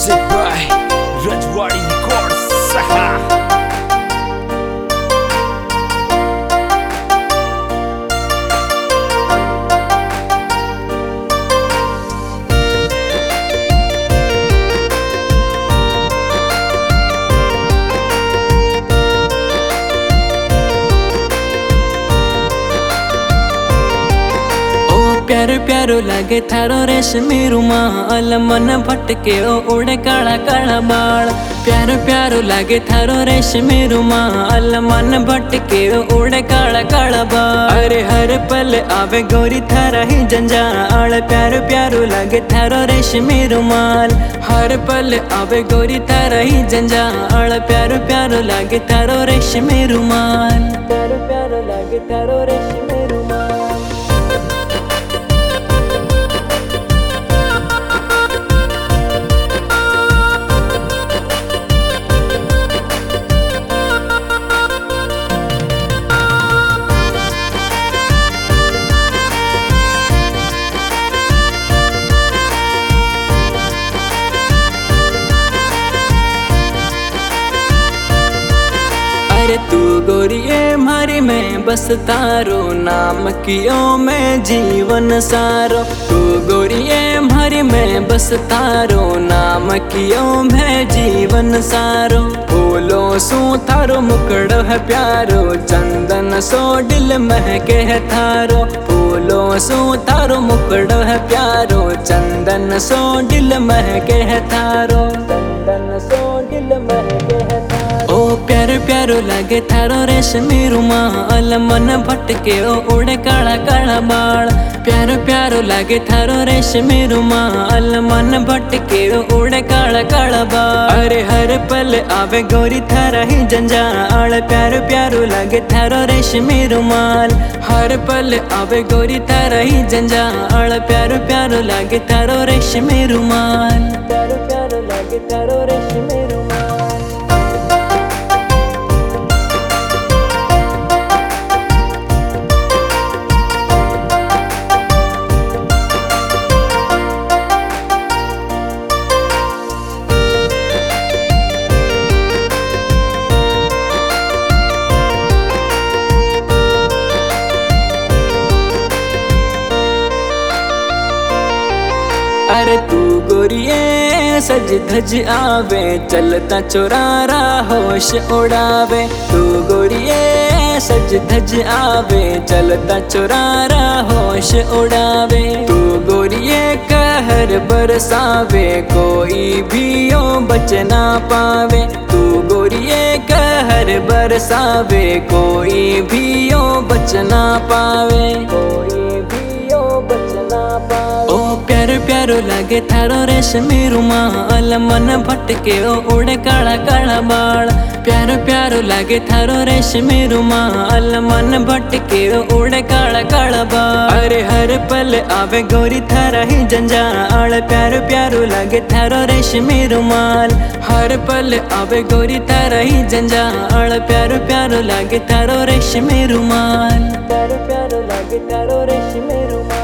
Music by Rajwadi Records. प्यारो प्यारो लागे थारो रेशमी रुमाल, मन भटके उड़े काला काला बाल। प्यारो प्यारो लागे थारो रेशमी रुमाल, मन भटके उड़े काला काला बाल। अरे हर पल आवे गोरी थारा ही जंजाल, प्यारो प्यारो लागे थारो रेशमी रुमाल। हर पल आवे गोरी थारा ही जंजाल, प्यारो प्यारो लागे थारो रेशमी रुमाल। प्यारो प्यारो लागे थारो रेशमी रुमाल। अरे तू गोरिये मारी में बस तारो नाम कियो मैं जीवन सारो। तू गोरिये मारी में बस तारो नाम कियो मैं जीवन सारो। फूलों सू थारो मुकड़ो है प्यारो, चंदन सो दिल महके है थारो। फूलों सू थारो मुकड़ो है प्यारो, चंदन सो दिल महके है थारो। चंदन सो दिल महके है थारो। ओ प्यारो प्यारो लागे थारो रेशमी रुमाल, मन भटके उड़े काला काला बाल। प्यारो प्यारो लागे थारो रेशमी रुमाल, मन भटके उड़े काला काला बाल। अरे हर पल आवे गोरी थारा ही जंजाल, प्यारो प्यारो लागे थारो रेशमी रुमाल। हर पल आवे गोरी थारा ही जंजाल, प्यारो प्यारो लागे थारो रेशमी रुमाल। प्यारो प्यारो लागे थारो रेशमी रुमाल। अरे तू गोरिये सज धज आवे, चलता चोरारा होश उड़ावे। तू गोरिये सज धज आवे, चलता चोरारा होश उड़ावे। तू गोरिये कहर बरसावे, कोई भी यो बच ना पावे। तू गोरिये कहर बरसावे, कोई भी यो बच ना पावे। कोई भी यो बच ना पावे। ओ प्यारो प्यारो लागे थारो रेशमी रुमाल, मन भटके उड़े काला काला बाल। प्यारो प्यारो लागे थारो रेशमी रुमाल, मन भटके उड़े काला काला बाल। अरे हर पल आवे गोरी थारा ही जंजाल, प्यारो प्यारो लागे थारो रेशमी रुमाल। हर पल आवे गोरी थारा ही जंजाल, प्यारो प्यारो लागे थारो रेशमी रुमाल। प्यारो प्यारो लागे थारो रेशमी रुमाल।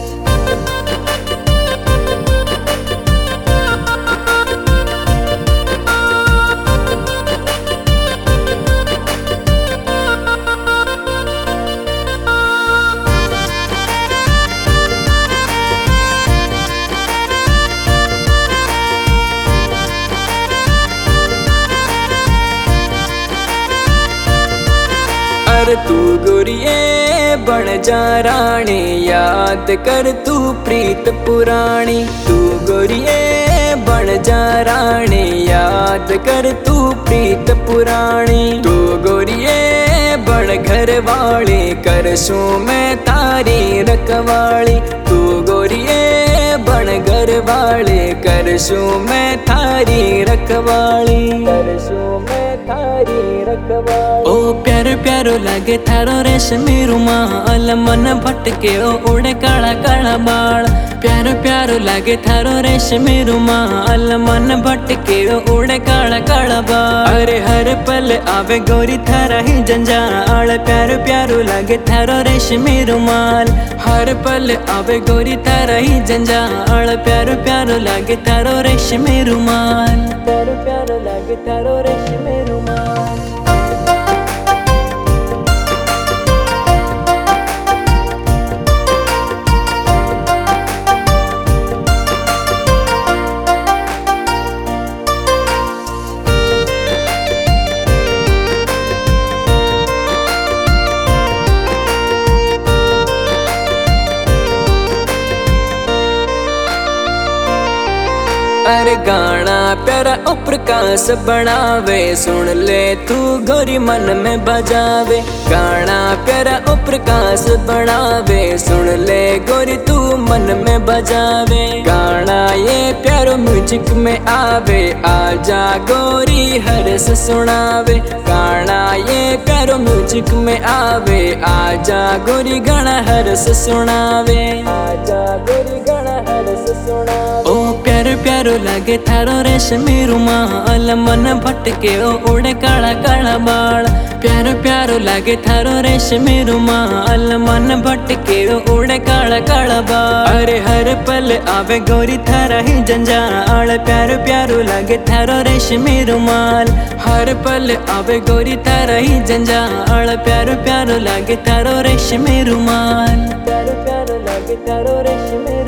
तू गोरिये बन जा रानी, याद कर तू प्रीत पुरानी। तू गोरिये बन जा रानी, याद कर तू प्रीत पुरानी। तू गोरिये बन घर वाली, करसूं मैं तारी रखवाली। तू गोरिये बन घर वाली, करसूं मैं थारी रखवाली। करसूं मैं थारी रखवाली। ओ प्यारो प्यारो लागे थारो रेशमी रुमाल, मन भटके उड़े काला काला बाल। प्यारो प्यारो लागे थारो रेशमी रुमाल, मन भटके उड़े काला काला बाल। अरे हर पल आवे गोरी थारा ही जंजाल, प्यारो प्यारो लागे थारो रेशमी रुमाल। हर पल आवे गोरी थारा ही जंजाल, प्यारो प्यारो लागे थारो रेशमी रुमाल, प्यारो प्यारो लागे थारो रेशमी रुमाल। अरे गाना प्यारा प्रकाश बनावे, सुन ले तू गोरी मन में बजावे। गाना प्यारा प्रकाश बनावे, सुन ले गोरी तू मन में बजावे। गाना ये प्यारो म्यूजिक में आवे, आजा गोरी हर्ष सुनावे। गाना ये प्यारो म्यूजिक में आवे, आजा गोरी गाना हर्ष सुनावे, आजा गोरी गाना हर्ष सुनावे। ओ प्यारो प्यारो लागे थारो रेशमी रुमाल, मन भटके उड़े काला काला बाल। प्यारो प्यारो लागे थारो रेशमी रुमाल, मन भटके उड़े काला काला बाल। अरे हर पल आवे गोरी थारा ही जंजाल, प्यारो प्यारो लागे थारो रेशमी रुमाल। हर पल आवे गोरी थारा ही जंजाल, प्यारो प्यारो लागे थारो रेशमी रुमाल, प्यारो प्यारो लागे थारो रेशमी